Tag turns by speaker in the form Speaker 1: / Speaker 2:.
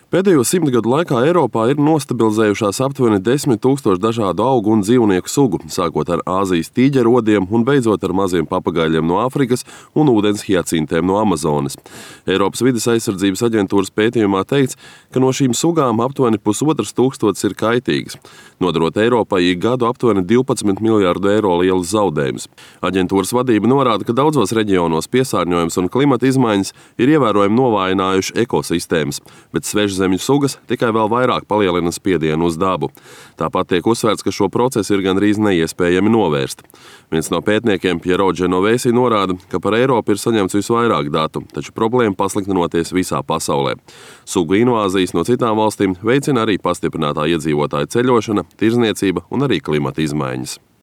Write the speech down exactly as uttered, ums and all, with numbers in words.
Speaker 1: Pēdējo simt gadu laikā Eiropā ir nostabilizējušās aptuveni desmit tūkstoši dažādu augu un dzīvnieku sugu, sākot ar Āzijas tīģerodiem un beidzot ar maziem papagaļiem no Āfrikas un ūdens hiacintēm no Amazonas. Eiropas vides aizsardzības aģentūras pētījumā teikts, ka no šīm sugām aptuveni pusotras tūkstotis ir kaitīgas, nodarot Eiropai ik gadu aptuveni divpadsmit miljārdu eiro lielus zaudējumus. Aģentūras vadība norāda, ka daudzos reģionos piesārņojums un klimata izmaiņas ir ievērojami novājinājuši ekosistēmas, bet svežzemju sugas tikai vēl vairāk palielina spiedienu uz dabu. Tāpat tiek uzsvērts, ka šo procesu ir gandrīz neiespējami novērst. Viens no pētniekiem, Piero Genovesi, norāda, ka par Eiropu ir saņemts visvairāk datu, taču problēma pasliktinoties visā pasaulē. Sugu invāzijas no citām valstīm veicina arī pastiprinātā iedzīvotāja ceļošana, tirzniecība un arī klimata izmaiņas.